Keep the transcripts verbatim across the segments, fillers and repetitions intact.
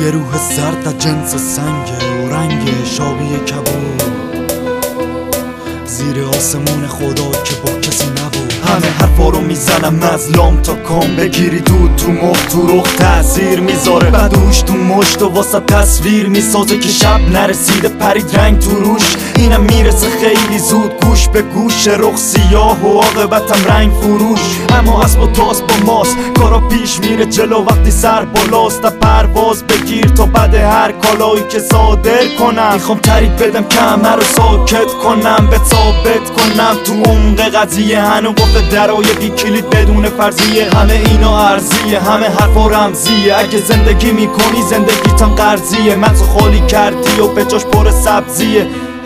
یه روح زرد در جنس سنگه و رنگ شابی کبود زیر آسمون خدا که با کسی نبود. همه حرفا رو میزنم مظلوم تا کام بگیری دود تو مخ تو رخ تأثیر میذاره بدوش تو مشت و واسه تصویر میسازه که شب نرسیده پرید رنگ تو روش. اینم میرسه خیلی زود گوش به گوش رخ سیاه و عاقبتم رنگ فروش. اما اسب و تاس با ماست کارا پیش میره جلو وقتی سر بالاست. پرواز بگیر تا بعد هر کالایی که صادر کنم میخوام تریب بدم کمر رو ساکت کنم به ثابت کنم تو عمق قضیه هنو قفل درای بی کلید بدون فرضیه. همه اینا ارزیه همه حرفا رمزیه. اگه زندگی میکنی زندگیتم قرضیه. مغزو خالی کردی و به جاش پر سبزیه.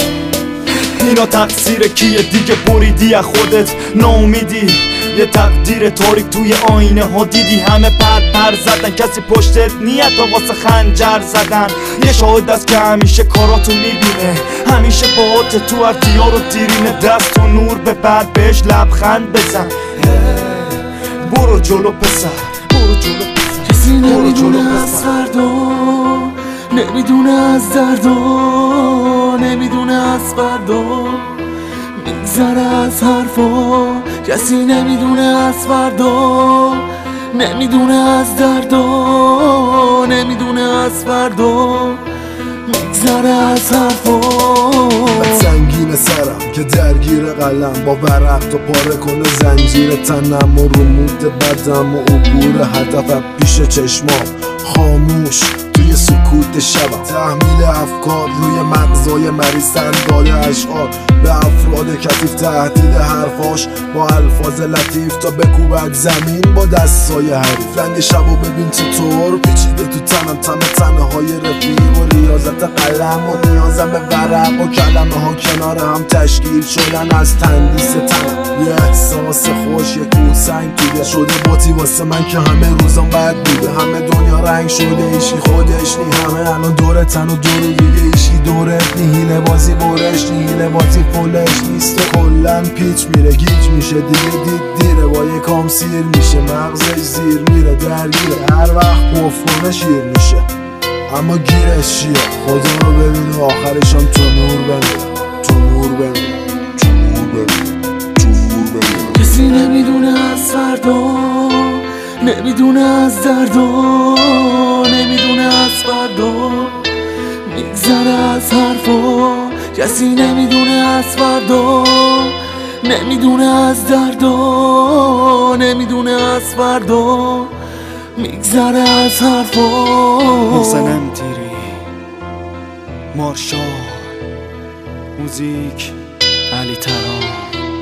اینا تقصیر کیه دیگه بریدی از خودت ناامیدی. یه تقدیر تاریک توی آینه ها دیدی همه پر پر زدن کسی پشتت نیت و واسه خنجر زدن. یه شاهد است که همیشه کاراتو میبینه همیشه باهات تو هر دیار و دیرینه. دست و نور به بعد بهش لبخند بزن. برو جلو پسر برو جلو پسر. کسی نمیدونه از فردا نمیدونه از دردا نمیدونه از فردا میگذره از حرفا. کسی نمیدونه از فردا نمیدونه از دردا نمیدونه از فردا میگذره از حرفا. من سنگین سرم که درگیر قلم با ورق تا پاره کنه زنجیر تنم و رمود بدم و عبور هدف پیش چشمام خاموش توی سکوت شبم. تحمیل افکار روی مغزای مریض سندال اشعار به افراد کثیف تهدید حرفاش با الفاظ لطیف تا بکوبد زمین با دستای حریف. رنگ شبو ببین چطور پیچیده تو تنم تم تنه های رفیق و ریاضت قلم و نیازم به ورق و کلمه ها کنار هم تشکیل شدن از تندیس تنم. یه احساس خوش یه کوه سنگ توده شده باتی واسه من که همه روزم بد بوده. همه دنیا رنگ شده ایشی خودش نی همه الان دور تن و دور دیگه ایشی دورت نی. هیله بازی برش نی هیله بازی فلش نیست و کلن پیچ میره گیج میشه دیگه دید دیره با یه کام سیر میشه مغزش زیر میره درگیره هر وقت پف کنه شیر میشه اما گیرش چیه خدا رو ببین و آخرشم تو نور بمیره تو نور بمیره تو نور بمیره تو نور بمیره. کسی نمیدونه از فردا نمیدونه از دردا نمیدونه از فردا میگذره از حرفا. کسی نمیدونه از فردا نمیدونه از دردا نمیدونه از فردا میگذره از حرفا. محسن امتیری مارشال موزیک علی تران.